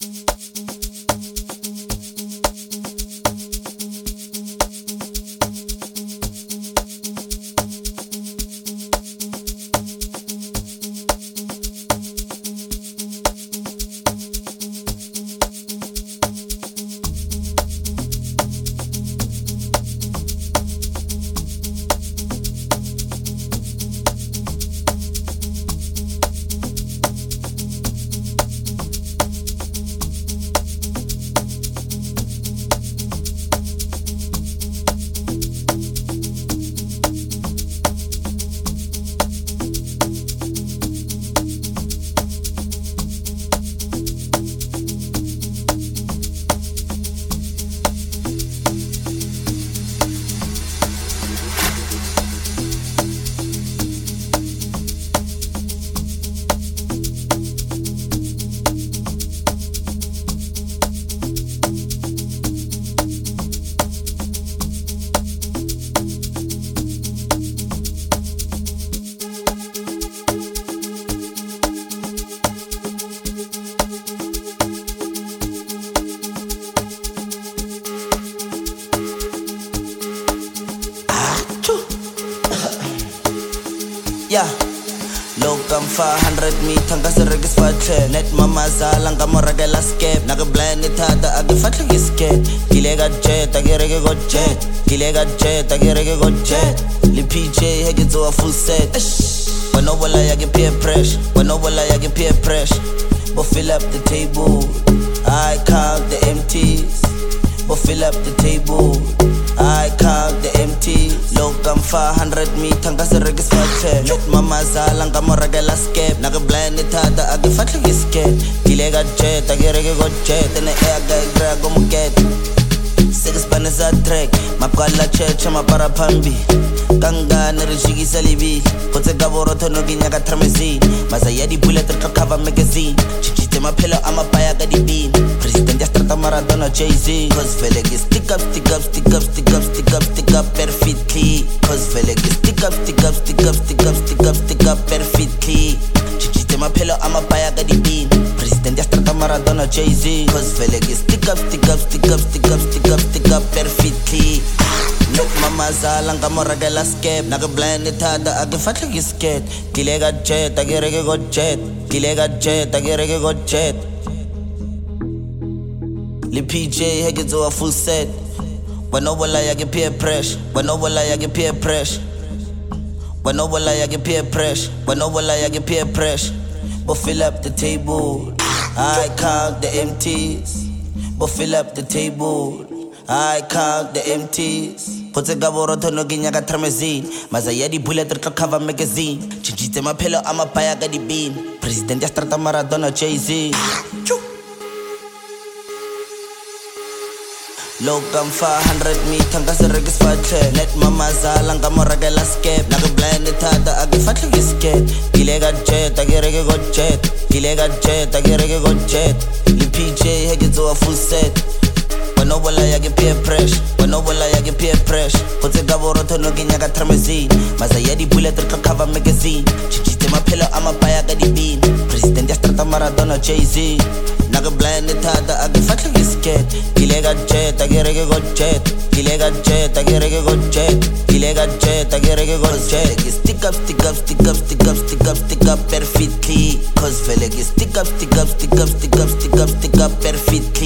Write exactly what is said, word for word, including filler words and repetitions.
Yeah, loka five hundred meter ngasireke sifahle net mama zala ngamoragela skep naka blind thata akifahle ngiskep gilega jet akireke go jet gilega jet akireke go jet li P J heketso full set wanobola yake peer pressure wanobola yake peer pressure bo fill up the table I count the empties bo fill up the table I count the empties loka five hundred meter ngasireke sifahle net mama zala ngamoragela skep naka blind thata akifahle ngiskep gilega jet akireke go jet and air guy grab go muket six banners a track mapkala checha mapara phambi kangane re jikisa libili potse ka borotho no ke nyaka tramesi masa ya di bullet re cover magazine chichite maphelo a mapaya ka dipin president ya strata Maradona Jay-Z cause vele ke stick up stick up stick up stick up stick up stick up perfectly cause vele ke stick up stick up stick up stick up stick up stick up perfectly chichite maphelo a mapaya ka dipin president ya strata Maradona Jay-Z cause vele ke stick up stick up stick up stick up stick up stick up perfectly look mama zala ngamoragela skep naka blind thata akifahle ngisket gilega jet akireke go jet gilega jet akireke go jet li P J heketso full set wanobola yake peer pressure wanobola yake peer pressure wanobola yake peer pressure wanobola yake peer pressure bo fill up the table I count the empties bo fill up the table I count the empties potse ka borotho no ke nyaka tramezine masa ya di bullet re cover magazine chichite maphelo a mapaya ka dipin president ya strata Maradona Jay-Z loka five hundred meter ngasireke sifahle net mama zala ngamoragela skep naka blind thata akifahle ngiskep gilega jet akireke go jet gilega jet akireke go jet li P J heketso full set wanobola yake peer pressure wanobola yake peer pressure potse ka borotho no ke nyaka tramezine masa ya di bullet re cover magazine chichite maphelo a mapaya ka dipin president ya strata Maradona Jay-Z naka blind thata akifahle ngiskep gilega jet akireke go jet gilega jet akireke go jet gilega jet akireke go jet stick up stick up stick up stick up stick up stick up perfectly cause vele ke stick up stick up stick up stick up stick up stick up perfectly